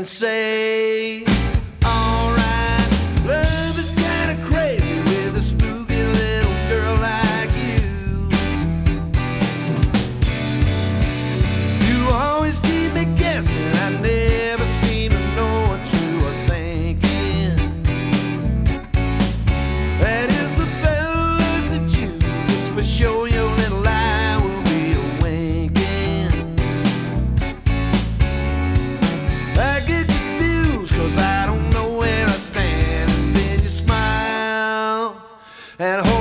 and say, alright, love is kinda crazy with a spooky little girl like you. You always keep me guessing, I never seem to know what you are thinking. That is the fellow looks at you, just for sure your little eye will be awinking. I get confused 'cause I don't know where I stand, and then you smile and hold